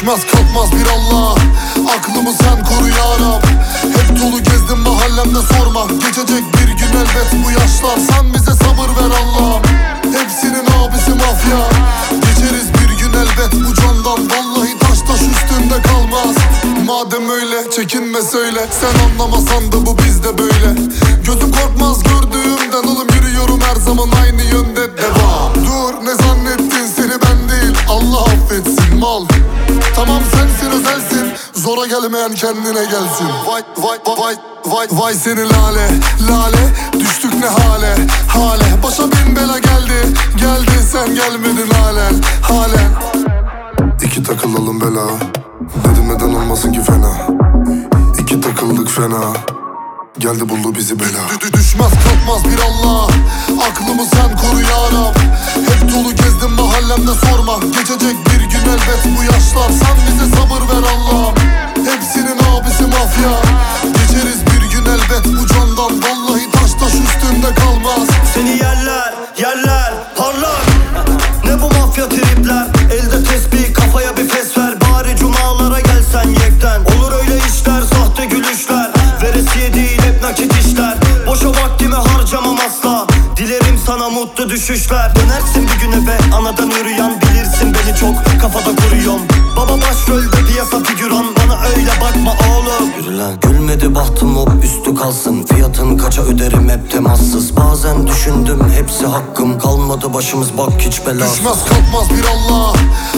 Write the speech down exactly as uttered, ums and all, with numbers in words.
Düşmez kalkmaz bir Allah, aklımı sen koru ya Rab. Hep dolu gezdim mahallemde sorma, geçecek bir gün elbet bu yaşlar. Sen bize sabır ver Allah'ım, hepsinin abisi mafya. Geçeriz bir gün elbet bu candan, vallahi taş taş üstünde kalmaz. Madem öyle çekinme söyle, sen anlamasan da bu bizde böyle. Gözüm korkmaz gördüğümden oğlum, yürüyorum her zaman aynı yönde, devam. Dur, ne zannettin, seni ben değil Allah affetsin mal. Tamam sensin özelsin, zora gelmeyen kendine gelsin. Vay vay vay vay vay seni lale lale, düştük ne hale hale. Başa bin bela geldi geldi, sen gelmedin halen halen. İki takılalım bela, dedim neden olmasın ki fena. İki takıldık fena, geldi buldu bizi bela. Dü Düşmez kalkmaz bir Allah, aklımı sen koru ya Rab. Hep dolu gezdim mahallemde sorma, geçecek bir gün elbet bu yaşlar. Sen bize sabır ver Allah'ım, hepsinin abisi mafya. Geçeriz bir gün elbet bu candan, vallahi taş taş üstünde kalmaz. Seni yerler yerler parlar, ne bu mafya tripler. Elde tesbih kafaya bir fes ver, bari cumalara gelsen yekten. Olur öyle işler, sahte gülüşler, veresiye değil hep nakit işler. Boşa vaktimi harcamam asla, dilerim sana mutlu düşüşler. Dönersin bir gün eve anadan yürüyen, bilirsin beni çok kafada kuruyorum. Baba başrolde piyasa figüran, bana öyle bakma oğlum. Yürü lan. Gülmedi bahtım hop üstü kalsın, fiyatın kaça öderim hep temassız. Bazen düşündüm hepsi hakkım, kalmadı başımız bak hiç belası. Düşmez kalkmaz bir Allah,